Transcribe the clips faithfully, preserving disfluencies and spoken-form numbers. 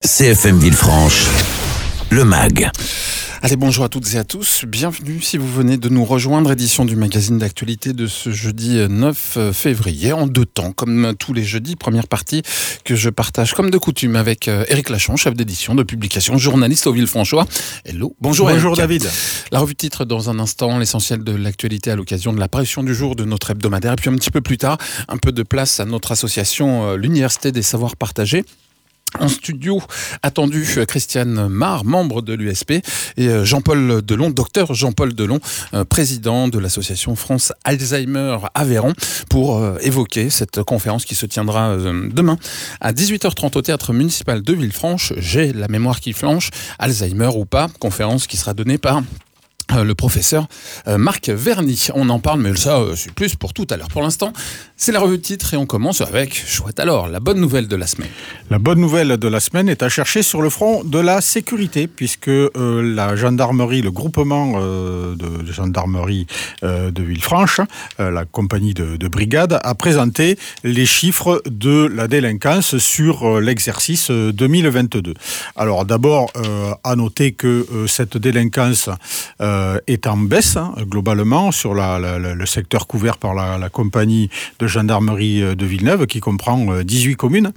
C F M Villefranche, le M A G. Allez, bonjour à toutes et à tous, bienvenue si vous venez de nous rejoindre, édition du magazine d'actualité de ce jeudi neuf février, en deux temps, comme tous les jeudis, première partie que je partage comme de coutume avec Éric Lachon, chef d'édition de publication, journaliste au Villefranchois. Hello, bonjour Bonjour Éric. David. La revue de titre dans un instant, l'essentiel de l'actualité à l'occasion de l'apparition du jour de notre hebdomadaire, et puis un petit peu plus tard, un peu de place à notre association, l'Université des Savoirs Partagés. En studio, attendu Christiane Marr, membre de l'U S P, et Jean-Paul Delon, docteur Jean-Paul Delon, président de l'association France Alzheimer Aveyron, pour évoquer cette conférence qui se tiendra demain à dix-huit heures trente au théâtre municipal de Villefranche. J'ai la mémoire qui flanche, Alzheimer ou pas, conférence qui sera donnée par le professeur Marc Verny. On en parle, mais ça, c'est plus pour tout à l'heure. Pour l'instant, c'est la revue de titre et on commence avec, chouette alors, la bonne nouvelle de la semaine. La bonne nouvelle de la semaine est à chercher sur le front de la sécurité, puisque euh, la gendarmerie, le groupement euh, de, de gendarmerie euh, de Villefranche, euh, la compagnie de, de brigade, a présenté les chiffres de la délinquance sur euh, l'exercice deux mille vingt-deux. Alors d'abord, euh, à noter que euh, cette délinquance euh, est en baisse, hein, globalement, sur la, la, la, le secteur couvert par la, la compagnie de gendarmerie de Villeneuve, qui comprend euh, dix-huit communes.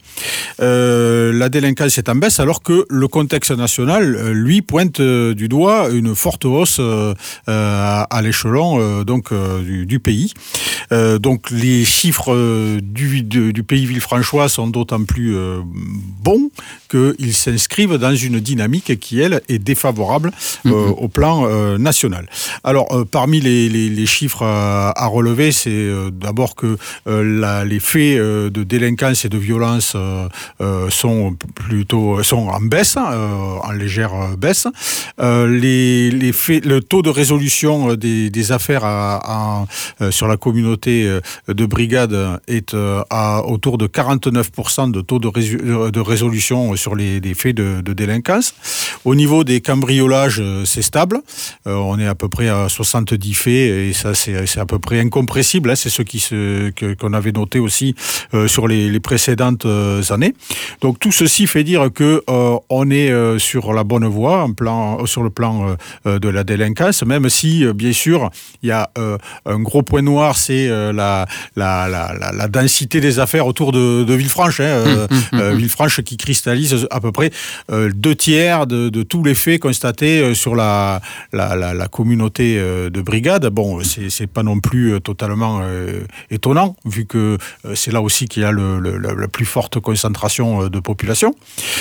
Euh, la délinquance est en baisse, alors que le contexte national, euh, lui, pointe euh, du doigt une forte hausse euh, euh, à l'échelon euh, donc, euh, du, du pays. Euh, donc, les chiffres euh, du, du, du pays villefranchois sont d'autant plus euh, bons qu'ils s'inscrivent dans une dynamique qui, elle, est défavorable euh, mmh. au plan euh, national. Alors, euh, parmi les, les, les chiffres à, à relever, c'est euh, d'abord que euh, la, les faits euh, de délinquance et de violence euh, euh, sont plutôt sont en baisse, euh, en légère baisse. Euh, les, les faits, le taux de résolution des, des affaires à, à, à, sur la communauté de brigade est à autour de quarante-neuf pour cent de taux de, résu, de résolution sur les, les faits de, de délinquance. Au niveau des cambriolages, c'est stable. Euh, on est à peu près à soixante-dix faits et ça c'est, c'est à peu près incompressible. Hein. C'est ce qui se, que, qu'on avait noté aussi euh, sur les, les précédentes euh, années. Donc tout ceci fait dire que euh, on est euh, sur la bonne voie, en plan, sur le plan euh, de la délinquance, même si euh, bien sûr il y a euh, un gros point noir, c'est euh, la, la, la, la, la densité des affaires autour de, de Villefranche. Hein. Euh, mmh, mmh, euh, Villefranche qui cristallise à peu près euh, deux tiers de, de tous les faits constatés euh, sur la, la, la, la communauté euh, de brigade. Bon, c'est, c'est pas non plus euh, totalement euh, étonnant, vu que euh, c'est là aussi qu'il y a le, le, la, la plus forte concentration euh, de population.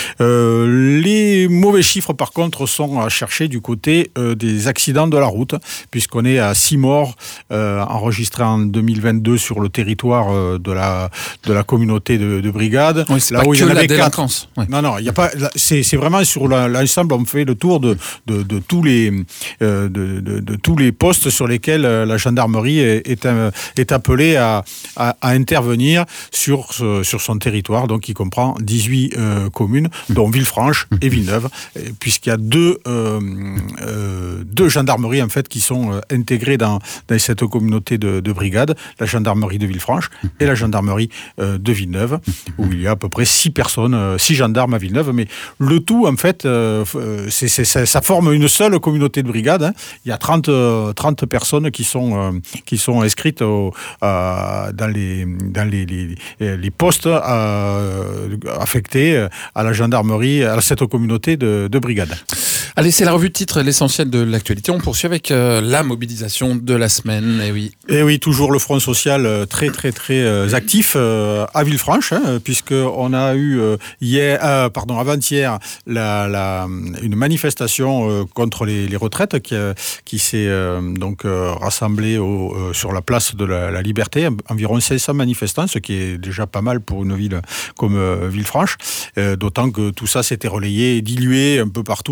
Euh, les mauvais chiffres, par contre, sont à chercher du côté euh, des accidents de la route, puisqu'on est à six morts euh, enregistrés en deux mille vingt-deux sur le territoire euh, de, la, de la communauté de, de brigade. Oui, c'est là pas où que il y en la avait délinquance. Ouais. Non, non, il y a pas. C'est, c'est vraiment sur la, l'ensemble. On fait le tour de, de, de tous les euh, de, de, de tous les postes sur lesquels la gendarmerie est, est, est appelée à, à, à intervenir sur sur son territoire. Donc, il comprend dix-huit euh, communes, dont Villefranche et Villeneuve, puisqu'il y a deux euh, euh, deux gendarmeries en fait qui sont intégrées dans, dans cette communauté de, de brigade, la gendarmerie de Villefranche et la gendarmerie euh, de Villeneuve, où il y a à peu près six personnes, euh, six gendarmes à Villeneuve, mais le tout en fait, euh, c'est, c'est, ça, ça forme une seule communauté de brigade. Hein. Il y a trente, trente personnes qui sont euh, qui sont inscrites au, euh, dans les dans les les, les postes euh, affectés à la gendarmerie, à cette communauté de, de brigade. Allez, c'est la revue de titre, l'essentiel de l'actualité. On poursuit avec euh, la mobilisation de la semaine. Et oui. Et oui, toujours le Front social très très très euh, actif euh, à Villefranche, hein, puisque on a eu euh, hier, euh, pardon, avant-hier, la, la, une manifestation euh, contre les, les retraites qui, euh, qui s'est euh, donc euh, rassemblée au, euh, sur la place de la, la Liberté, environ cinq cents manifestants, ce qui est déjà pas mal pour une ville comme euh, Villefranche, euh, d'autant que tout ça s'était relayé et dilué un peu partout euh, sur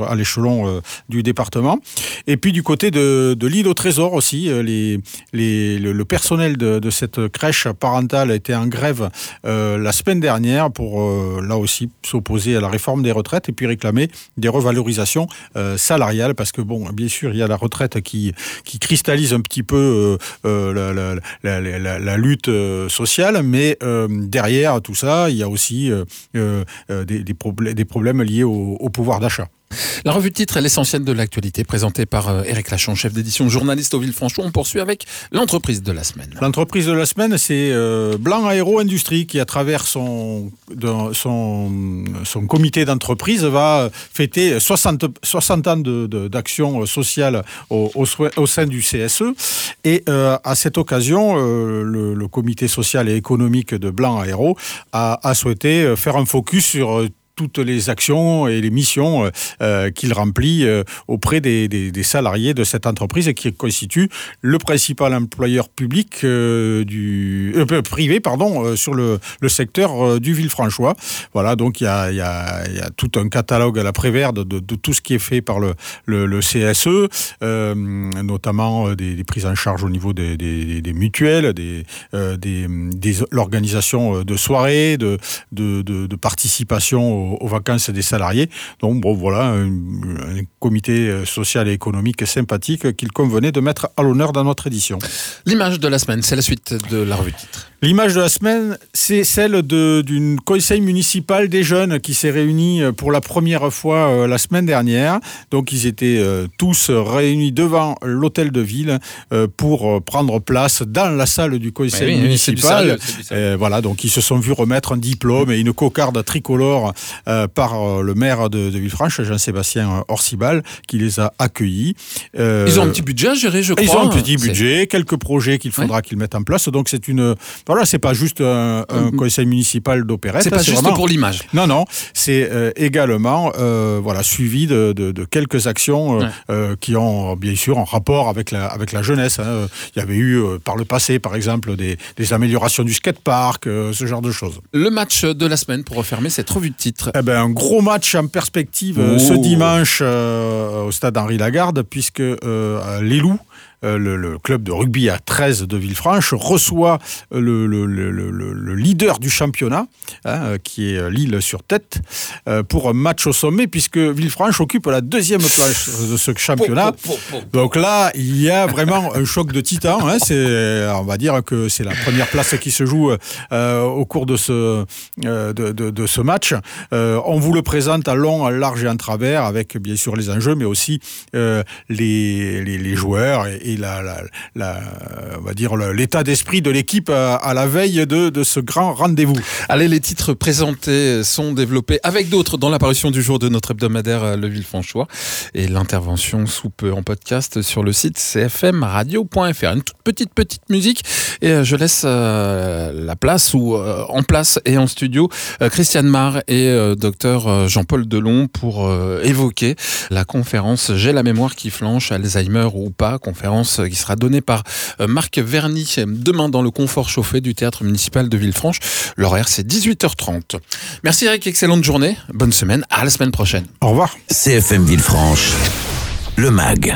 sur, à l'échelon euh, du département. Et puis du côté de, de l'île au Trésor aussi, euh, les, les, le, le personnel de, de cette crèche parentale a été en grève euh, la semaine dernière pour, euh, là aussi, s'opposer à la réforme des retraites et puis réclamer des revalorisations euh, salariales, parce que, bon, bien sûr, il y a la retraite qui, qui cristallise un petit peu euh, euh, la, la, la, la, la lutte euh, sociale, mais euh, derrière tout ça, il y a aussi euh, euh, des, des, problèmes, des problèmes liés au, au pouvoir d'achat. La revue de titre est l'essentiel de l'actualité, présentée par euh, Éric Lachon, chef d'édition, journaliste au Villefranche. On poursuit avec l'entreprise de la semaine. L'entreprise de la semaine, c'est euh, Blanc Aéro Industrie qui, à travers son, de, son, son comité d'entreprise, va fêter soixante, soixante ans de, de, d'action sociale au, au, au sein du C S E. Et euh, à cette occasion, euh, le, le comité social et économique de Blanc Aéro a, a souhaité faire un focus sur euh, toutes les actions et les missions euh, qu'il remplit euh, auprès des, des, des salariés de cette entreprise et qui constitue le principal employeur public euh, du euh, privé pardon euh, sur le, le secteur euh, du Villefranchois. Voilà, donc il y a, y, a, y a tout un catalogue à la Prévert de, de, de tout ce qui est fait par le, le, le C S E, euh, notamment des, des prises en charge au niveau des, des, des mutuelles, des, euh, des, des l'organisation de soirées, de, de, de, de participation aux, aux vacances des salariés. Donc bon, voilà, un, un comité social et économique sympathique qu'il convenait de mettre à l'honneur dans notre édition. L'image de la semaine, c'est la suite de la revue de titre. L'image de la semaine, c'est celle de, d'une conseil municipal des jeunes qui s'est réuni pour la première fois euh, la semaine dernière. Donc ils étaient euh, tous réunis devant l'hôtel de ville euh, pour prendre place dans la salle du conseil oui, municipal. Oui, sérieux, euh, voilà, donc ils se sont vus remettre un diplôme et une cocarde tricolore euh, par euh, le maire de, de Villefranche, Jean-Sébastien Orsibal, qui les a accueillis. Euh, ils ont un petit budget à gérer, je crois. Ils ont un petit budget, c'est... quelques projets qu'il faudra ouais. qu'ils mettent en place. Donc c'est une... Voilà, c'est pas juste un, un mmh. conseil municipal d'opérette. C'est pas c'est juste vraiment... pour l'image. Non, non, c'est euh, également euh, voilà, suivi de, de, de quelques actions euh, ouais. euh, qui ont bien sûr un rapport avec la, avec la jeunesse. Hein. Il y avait eu euh, par le passé, par exemple, des, des améliorations du skatepark, euh, ce genre de choses. Le match de la semaine pour refermer cette revue de titre. Eh ben, un gros match en perspective oh. ce dimanche euh, au stade Henri Lagarde, puisque euh, les Loups, Euh, le, le club de rugby à treize de Villefranche reçoit le, le, le, le, le leader du championnat, hein, qui est Lille sur tête, euh, pour un match au sommet, puisque Villefranche occupe la deuxième place de ce championnat. Donc là, il y a vraiment un choc de titan. Hein, c'est, on va dire que c'est la première place qui se joue euh, au cours de ce, euh, de, de, de ce match. Euh, on vous le présente à long, à large et en travers, avec bien sûr les enjeux, mais aussi euh, les, les, les joueurs et, et la, la, la, on va dire l'état d'esprit de l'équipe à, à la veille de, de ce grand rendez-vous. Allez, les titres présentés sont développés avec d'autres dans l'apparition du jour de notre hebdomadaire Le Villefranchois et l'intervention sous peu en podcast sur le site c f m radio point f r. Une toute petite petite musique et je laisse euh, la place ou euh, en place et en studio euh, Christiane Marr et euh, docteur Jean-Paul Delon pour euh, évoquer la conférence J'ai la mémoire qui flanche, Alzheimer ou pas, conférence qui sera donnée par Marc Verny demain dans le confort chauffé du théâtre municipal de Villefranche. L'horaire, c'est dix-huit heures trente. Merci Eric, excellente journée, bonne semaine, à la semaine prochaine. Au revoir. C F M Villefranche, le MAG.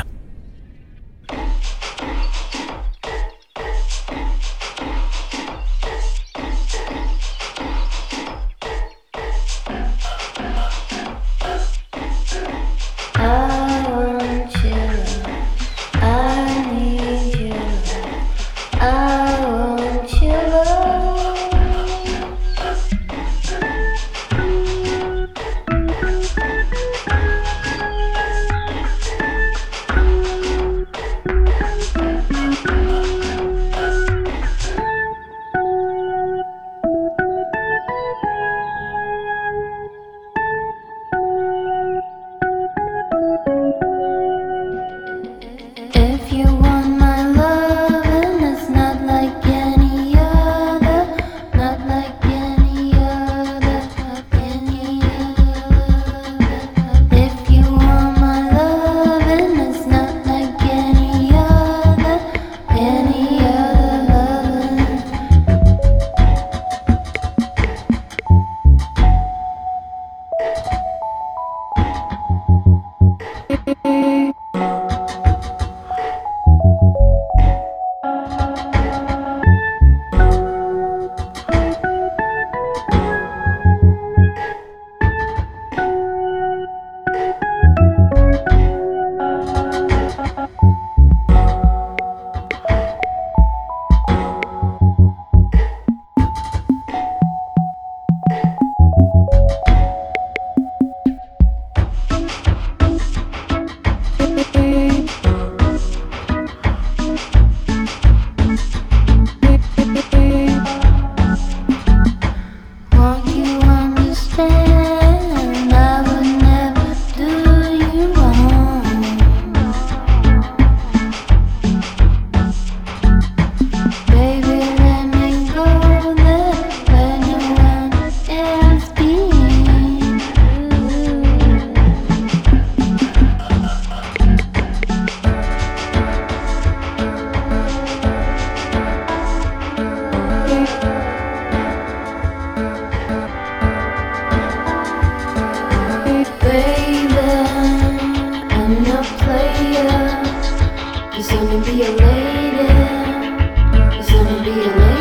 wanna be a lady, just wanna be a lady.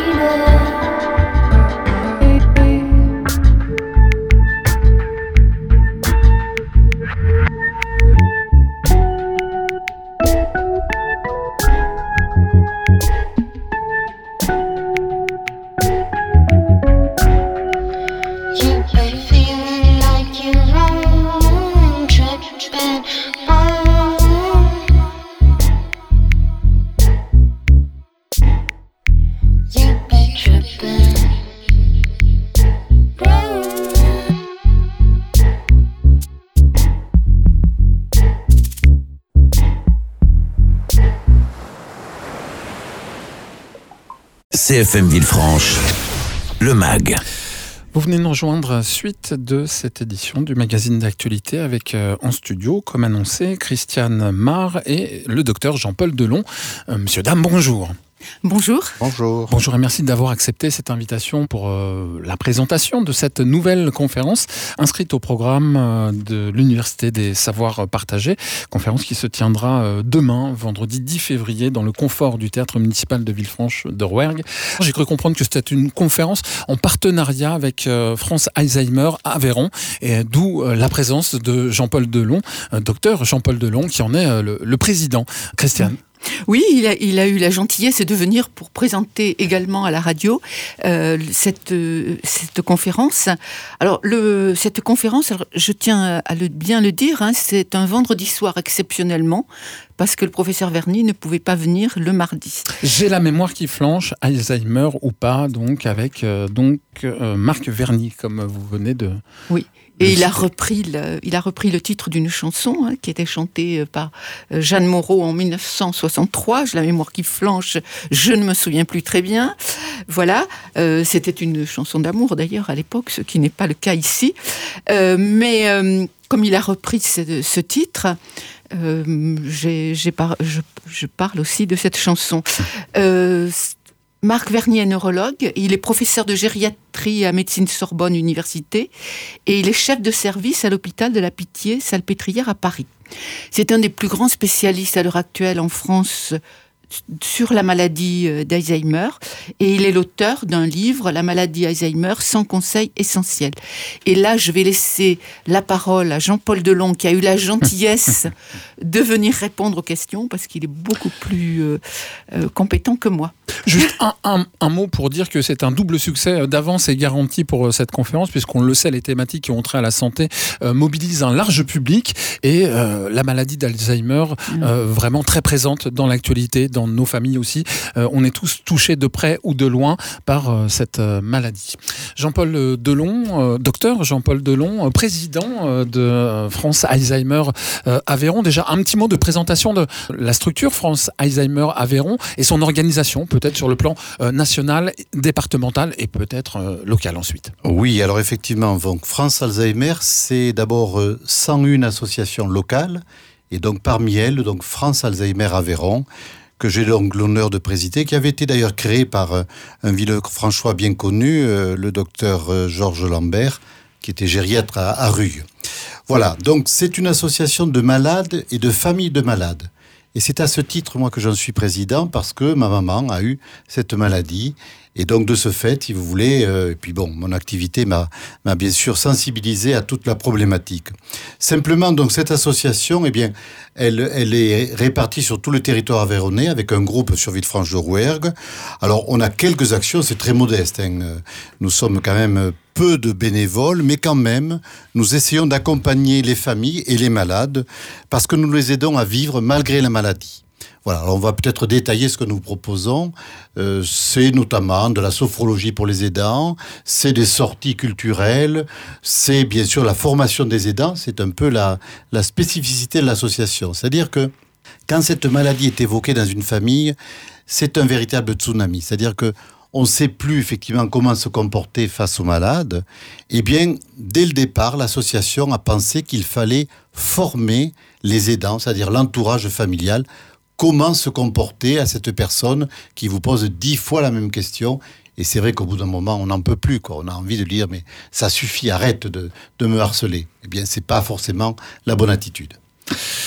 C F M Villefranche, le MAG. Vous venez nous rejoindre suite de cette édition du magazine d'actualité avec euh, en studio, comme annoncé, Christiane Marr et le docteur Jean-Paul Delon. Euh, monsieur, dame, bonjour. Bonjour. Bonjour. Bonjour et merci d'avoir accepté cette invitation pour euh, la présentation de cette nouvelle conférence inscrite au programme euh, de l'Université des Savoirs Partagés. Conférence qui se tiendra euh, demain, vendredi dix février, dans le confort du théâtre municipal de Villefranche de Rouergue. J'ai cru comprendre que c'était une conférence en partenariat avec euh, France Alzheimer à Aveyron, et d'où euh, la présence de Jean-Paul Delon, euh, docteur Jean-Paul Delon, qui en est euh, le, le président. Christiane. Oui, il a, il a eu la gentillesse de venir pour présenter également à la radio euh, cette, cette conférence. Alors, le, cette conférence, alors, je tiens à le, bien le dire, hein, c'est un vendredi soir exceptionnellement, parce que le professeur Verny ne pouvait pas venir le mardi. J'ai la mémoire qui flanche, Alzheimer ou pas, donc avec euh, donc, euh, Marc Verny, comme vous venez de... Oui. Et il a, repris le, il a repris le titre d'une chanson hein, qui était chantée par Jeanne Moreau en dix-neuf cent soixante-trois. J'ai la mémoire qui flanche, je ne me souviens plus très bien. Voilà, euh, c'était une chanson d'amour d'ailleurs à l'époque, ce qui n'est pas le cas ici. Euh, mais euh, comme il a repris ce, ce titre, euh, j'ai, j'ai par, je, je parle aussi de cette chanson. Euh, Marc Verny est neurologue, il est professeur de gériatrie à Médecine Sorbonne Université et il est chef de service à l'hôpital de la Pitié-Salpêtrière à Paris. C'est un des plus grands spécialistes à l'heure actuelle en France sur la maladie d'Alzheimer et il est l'auteur d'un livre, La maladie Alzheimer sans conseil essentiel. Et là, je vais laisser la parole à Jean-Paul Delon qui a eu la gentillesse de venir répondre aux questions parce qu'il est beaucoup plus euh, euh, compétent que moi. Juste un, un, un mot pour dire que c'est un double succès d'avance et garanti pour cette conférence, puisqu'on le sait, les thématiques qui ont trait à la santé euh, mobilisent un large public et euh, la maladie d'Alzheimer euh, vraiment très présente dans l'actualité, dans nos familles aussi. Euh, on est tous touchés de près ou de loin par euh, cette euh, maladie. Jean-Paul Delon, euh, docteur Jean-Paul Delon, euh, président euh, de euh, France Alzheimer euh, Aveyron. Déjà un petit mot de présentation de la structure France Alzheimer Aveyron et son organisation, peut-être sur le plan euh, national, départemental et peut-être euh, local ensuite. Oui, alors effectivement, donc France Alzheimer, c'est d'abord euh, cent une associations locales et donc parmi elles, donc France Alzheimer Aveyron, que j'ai donc l'honneur de présider, qui avait été d'ailleurs créé par euh, un Villefranchois bien connu, euh, le docteur euh, Georges Lambert, qui était gériatre à, à Rueil. Voilà, donc c'est une association de malades et de familles de malades. Et c'est à ce titre, moi, que j'en suis président, parce que ma maman a eu cette maladie. Et donc, de ce fait, si vous voulez, euh, et puis bon, mon activité m'a, m'a bien sûr sensibilisé à toute la problématique. Simplement, donc, cette association, eh bien, elle, elle est répartie sur tout le territoire aveyronnais, avec un groupe sur Villefranche de Rouergue. Alors, on a quelques actions, c'est très modeste, hein. Nous sommes quand même peu de bénévoles, mais quand même, nous essayons d'accompagner les familles et les malades, parce que nous les aidons à vivre malgré la maladie. Voilà, alors on va peut-être détailler ce que nous proposons. Euh, c'est notamment de la sophrologie pour les aidants, c'est des sorties culturelles, c'est bien sûr la formation des aidants, c'est un peu la, la spécificité de l'association. C'est-à-dire que quand cette maladie est évoquée dans une famille, c'est un véritable tsunami. C'est-à-dire que on ne sait plus effectivement comment se comporter face aux malades. Eh bien, dès le départ, l'association a pensé qu'il fallait former les aidants, c'est-à-dire l'entourage familial, comment se comporter à cette personne qui vous pose dix fois la même question. Et c'est vrai qu'au bout d'un moment, on n'en peut plus, quoi. On a envie de dire, mais ça suffit, arrête de, de me harceler. Eh bien, c'est pas forcément la bonne attitude.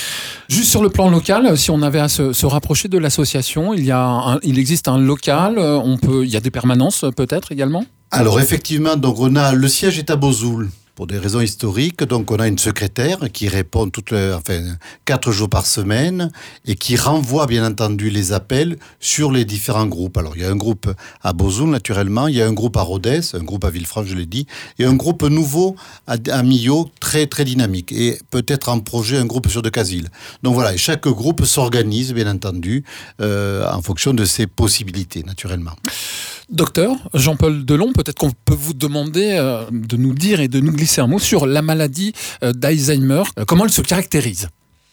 Juste sur le plan local, si on avait à se, se rapprocher de l'association, il, y a un, il existe un local, on peut, il y a des permanences peut-être également ? Alors effectivement, donc on a, le siège est à Bozoul. Pour des raisons historiques, donc on a une secrétaire qui répond toutes les, enfin, quatre jours par semaine et qui renvoie bien entendu les appels sur les différents groupes. Alors il y a un groupe à Bozoul naturellement, il y a un groupe à Rodez, un groupe à Villefranche je l'ai dit, et un groupe nouveau à, à Millau très très dynamique et peut-être en projet un groupe sur Decazeville. Donc voilà, et chaque groupe s'organise bien entendu euh, en fonction de ses possibilités naturellement. Docteur Jean-Paul Delon, peut-être qu'on peut vous demander euh, de nous dire et de nous glisser un mot sur la maladie euh, d'Alzheimer. Euh, comment elle se caractérise ?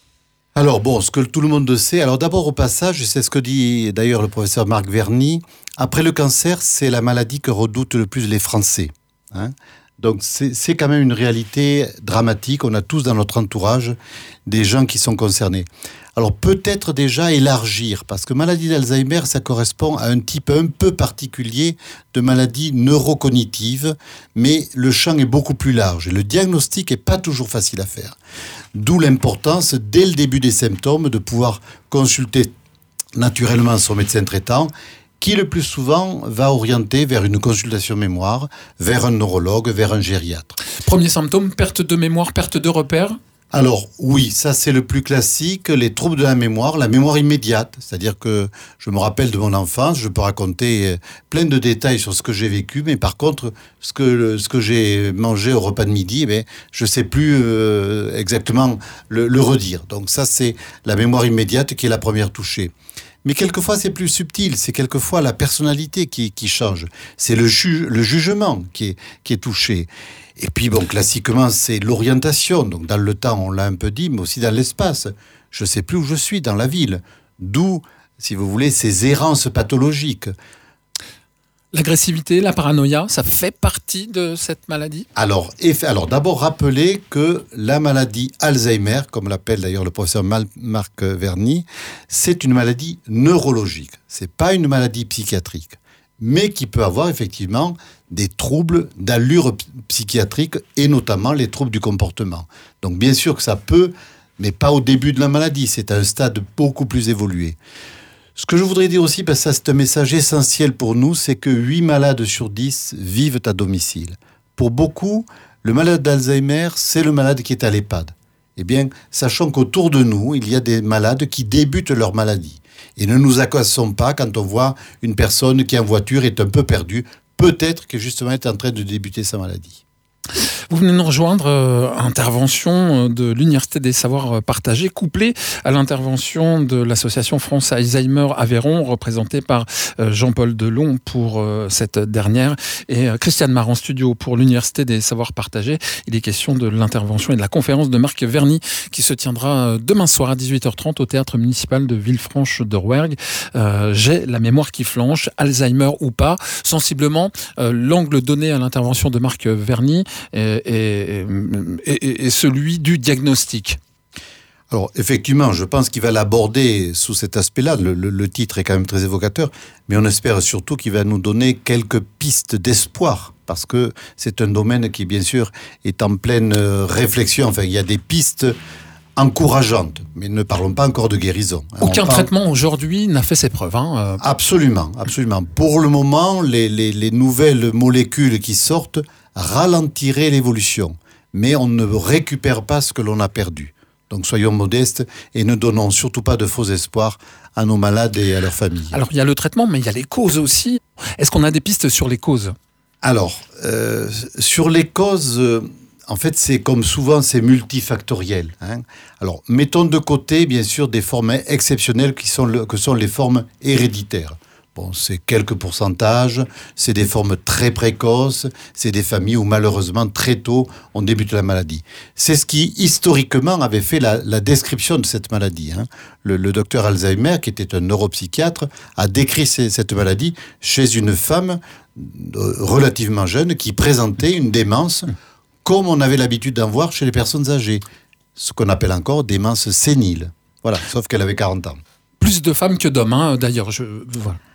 Alors bon, ce que tout le monde sait, alors d'abord au passage, c'est ce que dit d'ailleurs le professeur Marc Verny, après le cancer, c'est la maladie que redoutent le plus les Français. Hein. Donc c'est, c'est quand même une réalité dramatique, on a tous dans notre entourage des gens qui sont concernés. Alors peut-être déjà élargir, parce que maladie d'Alzheimer, ça correspond à un type un peu particulier de maladie neurocognitive, mais le champ est beaucoup plus large et le diagnostic n'est pas toujours facile à faire. D'où l'importance, dès le début des symptômes, de pouvoir consulter naturellement son médecin traitant, qui le plus souvent va orienter vers une consultation mémoire, vers un neurologue, vers un gériatre. Premier symptôme, perte de mémoire, perte de repères ? Alors oui, ça c'est le plus classique, les troubles de la mémoire, la mémoire immédiate, c'est-à-dire que je me rappelle de mon enfance, je peux raconter plein de détails sur ce que j'ai vécu, mais par contre, ce que, ce que j'ai mangé au repas de midi, eh bien, je ne sais plus euh, exactement le, le redire. Donc ça c'est la mémoire immédiate qui est la première touchée. Mais quelquefois, c'est plus subtil. C'est quelquefois la personnalité qui, qui change. C'est le, ju- le jugement qui est, qui est touché. Et puis, bon, classiquement, c'est l'orientation. Donc, dans le temps, on l'a un peu dit, mais aussi dans l'espace. Je ne sais plus où je suis dans la ville. D'où, si vous voulez, ces errances pathologiques. L'agressivité, la paranoïa, ça fait partie de cette maladie ? Alors, eff- alors d'abord, rappeler que la maladie Alzheimer, comme l'appelle d'ailleurs le professeur Mal- Marc Verny, c'est une maladie neurologique. C'est pas une maladie psychiatrique, mais qui peut avoir effectivement des troubles d'allure p- psychiatrique et notamment les troubles du comportement. Donc, bien sûr que ça peut, mais pas au début de la maladie. C'est à un stade beaucoup plus évolué. Ce que je voudrais dire aussi, parce que ça c'est un message essentiel pour nous, c'est que huit malades sur dix vivent à domicile. Pour beaucoup, le malade d'Alzheimer, c'est le malade qui est à l'EHPAD. Eh bien, sachant qu'autour de nous, il y a des malades qui débutent leur maladie. Et ne nous accassons pas quand on voit une personne qui en voiture est un peu perdue, peut-être que justement est en train de débuter sa maladie. Vous venez nous rejoindre, euh, intervention de l'Université des Savoirs Partagés, couplée à l'intervention de l'association France Alzheimer Aveyron, représentée par euh, Jean-Paul Delon pour euh, cette dernière, et euh, Christiane Mar en studio pour l'Université des Savoirs Partagés. Il est question de l'intervention et de la conférence de Marc Verny qui se tiendra demain soir à dix-huit heures trente au Théâtre Municipal de Villefranche de Rouergue. Euh, j'ai la mémoire qui flanche, Alzheimer ou pas. Sensiblement, euh, l'angle donné à l'intervention de Marc Verny est, est, est, est celui du diagnostic. Alors, effectivement, je pense qu'il va l'aborder sous cet aspect-là. Le, le, le titre est quand même très évocateur, mais on espère surtout qu'il va nous donner quelques pistes d'espoir, parce que c'est un domaine qui, bien sûr, est en pleine réflexion. Enfin, il y a des pistes encourageantes, mais ne parlons pas encore de guérison. Aucun on traitement parle... aujourd'hui n'a fait ses preuves. Hein. Absolument, absolument. Pour le moment, les, les, les nouvelles molécules qui sortent ralentiraient l'évolution, mais on ne récupère pas ce que l'on a perdu. Donc soyons modestes et ne donnons surtout pas de faux espoirs à nos malades et à leurs familles. Alors il y a le traitement, mais il y a les causes aussi. Est-ce qu'on a des pistes sur les causes ? Alors, euh, sur les causes, euh, en fait, c'est comme souvent, c'est multifactoriel. Hein. Alors, mettons de côté, bien sûr, des formes exceptionnelles qui sont le, que sont les formes héréditaires. Bon, c'est quelques pourcentages, c'est des formes très précoces, c'est des familles où malheureusement très tôt on débute la maladie. C'est ce qui historiquement avait fait la, la description de cette maladie. Hein. Le, le docteur Alzheimer, qui était un neuropsychiatre, a décrit ces, cette maladie chez une femme relativement jeune qui présentait une démence comme on avait l'habitude d'en voir chez les personnes âgées, ce qu'on appelle encore démence sénile. Voilà, sauf qu'elle avait quarante ans. Plus de femmes que d'hommes, hein, d'ailleurs. Je, voilà.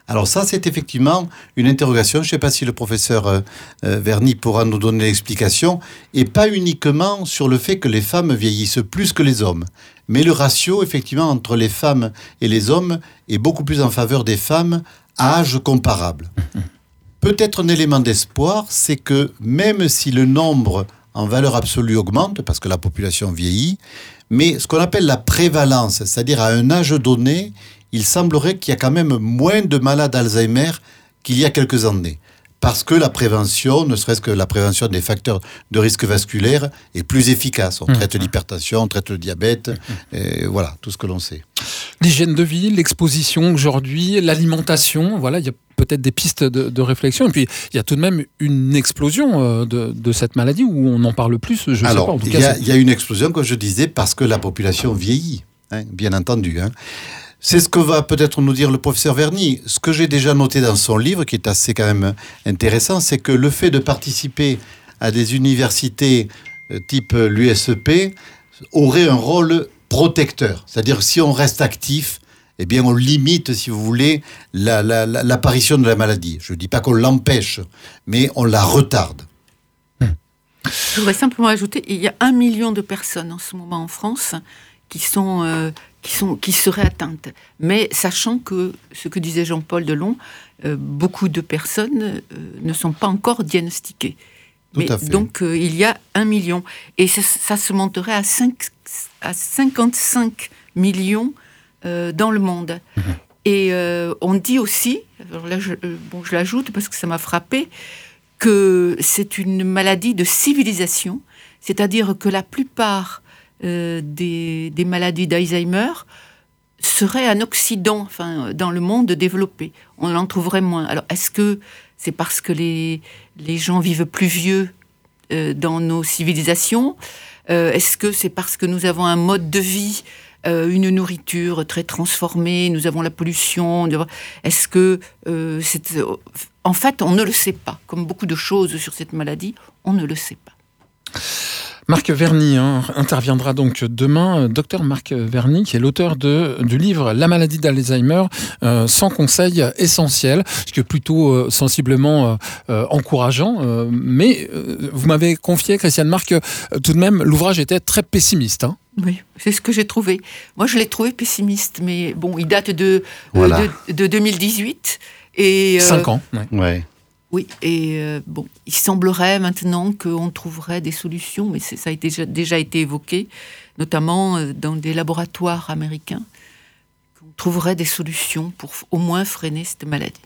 Alors ça, c'est effectivement une interrogation. Je ne sais pas si le professeur euh, euh, Verny pourra nous donner l'explication. Et pas uniquement sur le fait que les femmes vieillissent plus que les hommes. Mais le ratio, effectivement, entre les femmes et les hommes est beaucoup plus en faveur des femmes à âge comparable. Peut-être un élément d'espoir, c'est que même si le nombre en valeur absolue augmente, parce que la population vieillit, mais ce qu'on appelle la prévalence, c'est-à-dire à un âge donné, il semblerait qu'il y a quand même moins de malades Alzheimer qu'il y a quelques années. Parce que la prévention, ne serait-ce que la prévention des facteurs de risque vasculaire, est plus efficace. On mmh. traite l'hypertension, on traite le diabète, mmh. et voilà, tout ce que l'on sait. L'hygiène de vie, l'exposition aujourd'hui, l'alimentation, voilà, il y a peut-être des pistes de, de réflexion. Et puis, il y a tout de même une explosion de, de cette maladie où on en parle plus, je ne sais pas. En tout il cas, y a, il y a une explosion, comme je disais, parce que la population vieillit, hein, bien entendu, hein. C'est ce que va peut-être nous dire le professeur Verny. Ce que j'ai déjà noté dans son livre, qui est assez quand même intéressant, c'est que le fait de participer à des universités type l'U S E P aurait un rôle protecteur. C'est-à-dire que si on reste actif, eh bien on limite, si vous voulez, la, la, la, l'apparition de la maladie. Je ne dis pas qu'on l'empêche, mais on la retarde. Je voudrais simplement ajouter, il y a un million de personnes en ce moment en France qui sont... Euh, Qui, sont, qui seraient atteintes. Mais sachant que, ce que disait Jean-Paul Delon, euh, beaucoup de personnes euh, ne sont pas encore diagnostiquées. Tout Mais, à fait. donc euh, il y a un million. Et ça, ça se monterait à, cinq, à cinquante-cinq millions euh, dans le monde. Mmh. Et euh, on dit aussi, alors là je, euh, bon, je l'ajoute parce que ça m'a frappé, que c'est une maladie de civilisation, c'est-à-dire que la plupart Euh, des, des maladies d'Alzheimer seraient en Occident, enfin, dans le monde développé. On en trouverait moins. Alors, est-ce que c'est parce que les, les gens vivent plus vieux euh, dans nos civilisations ? euh, Est-ce que c'est parce que nous avons un mode de vie, euh, une nourriture très transformée, nous avons la pollution ? Est-ce que euh, c'est... En fait, on ne le sait pas. Comme beaucoup de choses sur cette maladie, on ne le sait pas. Marc Verny hein, interviendra donc demain. Docteur Marc Verny, qui est l'auteur de, du livre La maladie d'Alzheimer, euh, sans conseils essentiels, ce qui est plutôt euh, sensiblement euh, encourageant. Euh, mais euh, vous m'avez confié, Christiane Marc, euh, tout de même, l'ouvrage était très pessimiste. Hein. Oui, c'est ce que j'ai trouvé. Moi, je l'ai trouvé pessimiste, mais bon, il date de, voilà. euh, de, de deux mille dix-huit. Et, euh, Cinq ans. Ouais. Ouais. Oui, et euh, bon, il semblerait maintenant qu'on trouverait des solutions, mais c'est, ça a déjà, déjà été évoqué, notamment euh, dans des laboratoires américains, qu'on trouverait des solutions pour au moins freiner cette maladie.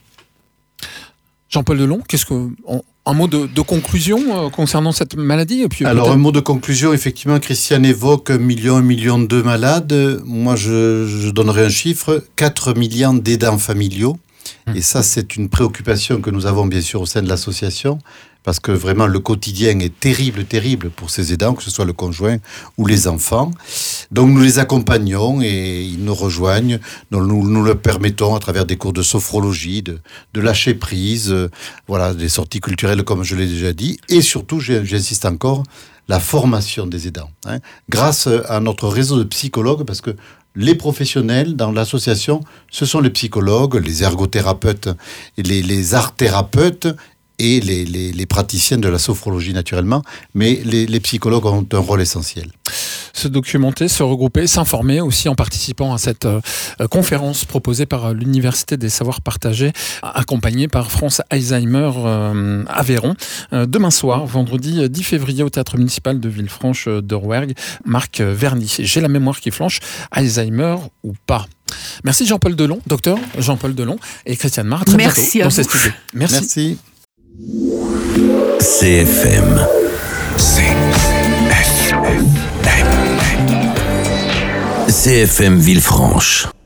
Jean-Paul Delon, qu'est-ce que, on, un mot de, de conclusion euh, concernant cette maladie et puis, Alors, peut-être... un mot de conclusion, effectivement, Christiane évoque un million, un million de malades. Moi, je, je donnerai un chiffre, quatre millions d'aidants familiaux. Et ça, c'est une préoccupation que nous avons bien sûr au sein de l'association, parce que vraiment le quotidien est terrible, terrible pour ces aidants, que ce soit le conjoint ou les enfants. Donc nous les accompagnons et ils nous rejoignent. Donc nous, nous leur permettons à travers des cours de sophrologie, de, de lâcher prise, euh, voilà, des sorties culturelles comme je l'ai déjà dit. Et surtout, j'insiste encore, la formation des aidants. Hein, grâce à notre réseau de psychologues, parce que les professionnels dans l'association, ce sont les psychologues, les ergothérapeutes, les, les art-thérapeutes et les, les, les praticiens de la sophrologie naturellement, mais les, les psychologues ont un rôle essentiel. Se documenter, se regrouper, s'informer aussi en participant à cette euh, conférence proposée par l'Université des Savoirs Partagés, accompagnée par France Alzheimer euh, Aveyron. Euh, demain soir, vendredi dix février, au Théâtre municipal de Villefranche de Rouergue, Marc Verny. J'ai la mémoire qui flanche, Alzheimer ou pas. Merci Jean-Paul Delon, docteur Jean-Paul Delon et Christiane Marc. Très Merci bientôt dans à cette vous. studio. Merci. Merci. C F M. C F M. C F M Villefranche.